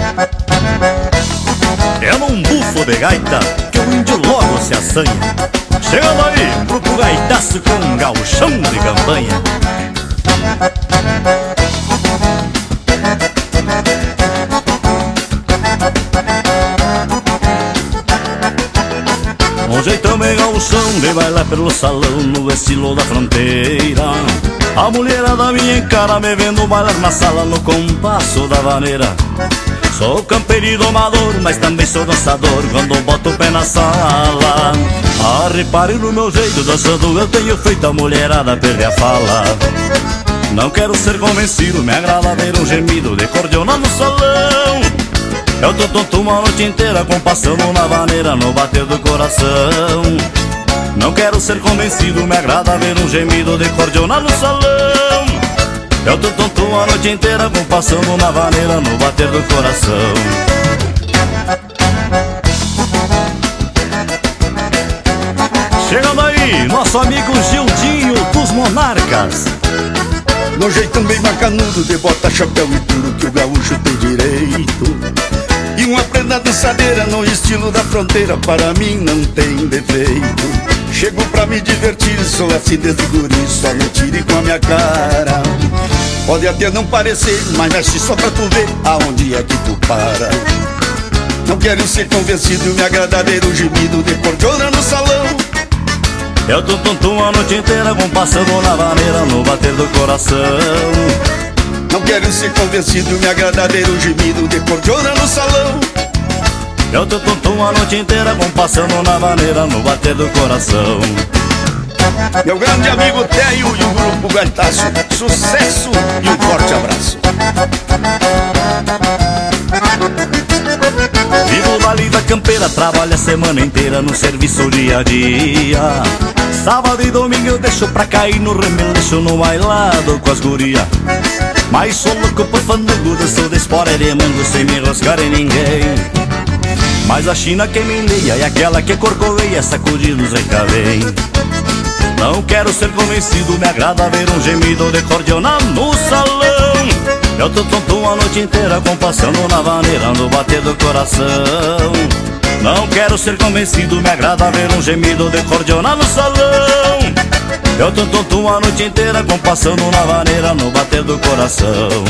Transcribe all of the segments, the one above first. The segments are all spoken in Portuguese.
É num bufo de gaita que o índio logo se assanha, chegando aí pro gaitaço com um gauchão de campanha. Um jeitão meio gauchão de bailar pelo salão no estilo da fronteira. A mulherada me encara me vendo bailar na sala no compasso da vaneira. Sou campeiro e domador, mas também sou dançador quando boto o pé na sala. Ah, repare no meu jeito dançando, eu tenho feito a mulherada perder a fala. Não quero ser convencido, me agrada ver um gemido de cordiona no salão. Eu tô tonto uma noite inteira compassando na vaneira no bater do coração. Não quero ser convencido, me agrada ver um gemido de cordiona no salão. Eu tô tonto a noite inteira compassando na vaneira no bater do coração. Chegando aí, nosso amigo Gildinho dos Monarcas. No jeitão bem macanudo de bota, chapéu e tudo que o gaúcho tem direito. E uma prenda dançadeira no estilo da fronteira, para mim não tem defeito. Chego pra me divertir, sou assim desde guri, só não tire com a minha cara. Pode até não parecer, mas mexe só pra tu ver aonde é que tu para. Não quero ser convencido, me agrada ver o gemido de cordiona no salão. Eu tô tonto a noite inteira compassando na vaneira no bater do coração. Não quero ser convencido, me agrada ver o gemido de cordiona no salão. Eu tô tonto a noite inteira compassando na vaneira no bater do coração. Meu grande amigo Teio e o grupo Gaitaço, sucesso e um forte abraço. Vivo o vale da campeira, trabalho a semana inteira no serviço dia a dia. Sábado e domingo eu deixo pra cair no remeleixo no bailado com as guria. Mas sou louco por fandango, danço de espora e de mango sem me enroscar em ninguém. Mas a China que me enleia é aquela que corcoveia, sacudindo os recavém. Não quero ser convencido, me agrada ver um gemido de cordiona no salão. Eu tô tonto a noite inteira compassando na vaneira no bater do coração. Não quero ser convencido, me agrada ver um gemido de cordiona no salão. Eu tô tonto a noite inteira compassando na vaneira no bater do coração.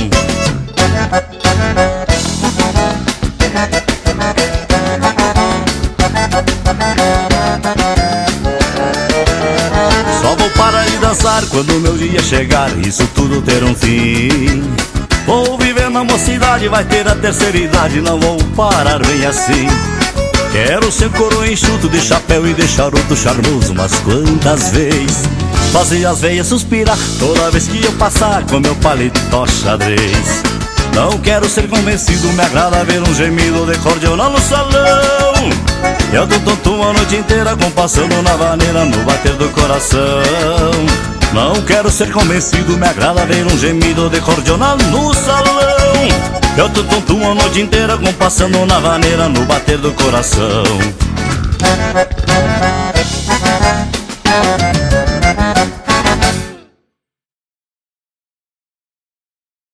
Só vou parar de dançar quando o meu dia chegar, isso tudo ter um fim. Vou viver na mocidade, vai ter a terceira idade, não vou parar bem assim. Quero ser coroa enxuto de chapéu e de charuto charmoso, mas quantas vezes fazer as veias suspirar toda vez que eu passar com meu paletó xadrez. Não quero ser convencido, me agrada ver um gemido de cordiona no salão. Eu tô tonto a noite inteira compassando na vaneira no bater do coração. Não quero ser convencido, me agrada ver um gemido de cordiona no salão. Eu tô tonto a noite inteira compassando na vaneira no bater do coração.